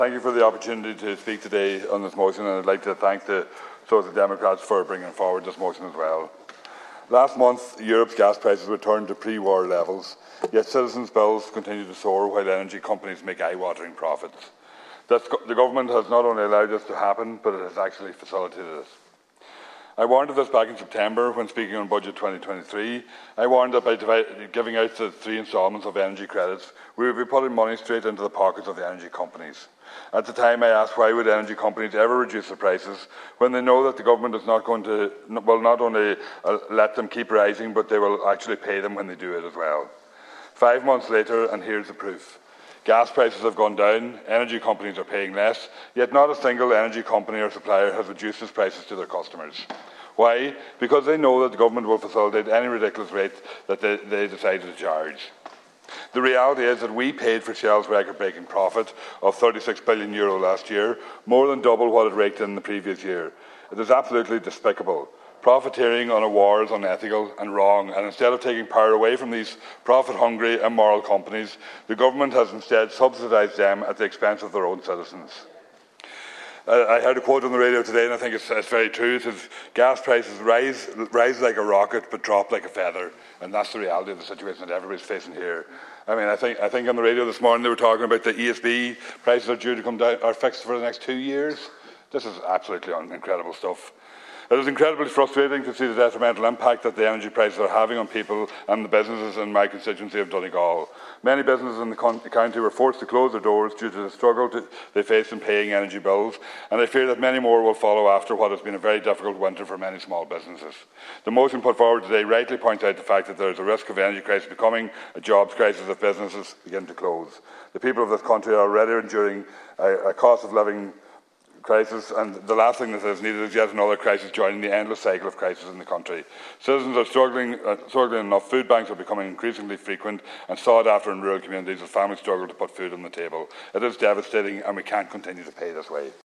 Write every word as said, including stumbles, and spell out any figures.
Thank you for the opportunity to speak today on this motion, and I'd like to thank the Social Democrats for bringing forward this motion as well. Last month, Europe's gas prices returned to pre-war levels, yet citizens' bills continue to soar while energy companies make eye-watering profits. This, the government has not only allowed this to happen, but it has actually facilitated it. I warned of this back in September when speaking on Budget twenty twenty-three. I warned that by giving out the three instalments of energy credits, we would be putting money straight into the pockets of the energy companies. At the time, I asked why would energy companies ever reduce their prices when they know that the government is not going to, will not only uh, let them keep rising, but they will actually pay them when they do it as well. Five months later, and here's the proof. Gas prices have gone down, energy companies are paying less, yet not a single energy company or supplier has reduced its prices to their customers. Why? Because they know that the government will facilitate any ridiculous rate that they, they decide to charge. The reality is that we paid for Shell's record-breaking profit of thirty-six billion euro last year, more than double what it raked in the previous year. It is absolutely despicable. Profiteering on a war is unethical and wrong, and instead of taking power away from these profit-hungry, immoral companies, the government has instead subsidised them at the expense of their own citizens. Uh, I heard a quote on the radio today, and I think it's, it's very true. It says, gas prices rise, rise like a rocket, but drop like a feather. And that's the reality of the situation that everybody's facing here. I mean, I think, I think on the radio this morning they were talking about the E S B prices are due to come down, are fixed for the next two years. This is absolutely incredible stuff. It is incredibly frustrating to see the detrimental impact that the energy prices are having on people and the businesses in my constituency of Donegal. Many businesses in the county were forced to close their doors due to the struggle to, they face in paying energy bills, and I fear that many more will follow after what has been a very difficult winter for many small businesses. The motion put forward today rightly points out the fact that there is a risk of energy crisis becoming a jobs crisis if businesses begin to close. The people of this country are already enduring a, a cost of living crisis, and the last thing that is needed is yet another crisis joining the endless cycle of crisis in the country. Citizens are struggling, uh, struggling enough. Food banks are becoming increasingly frequent and sought after in rural communities as families struggle to put food on the table. It is devastating, and we can't continue to pay this way.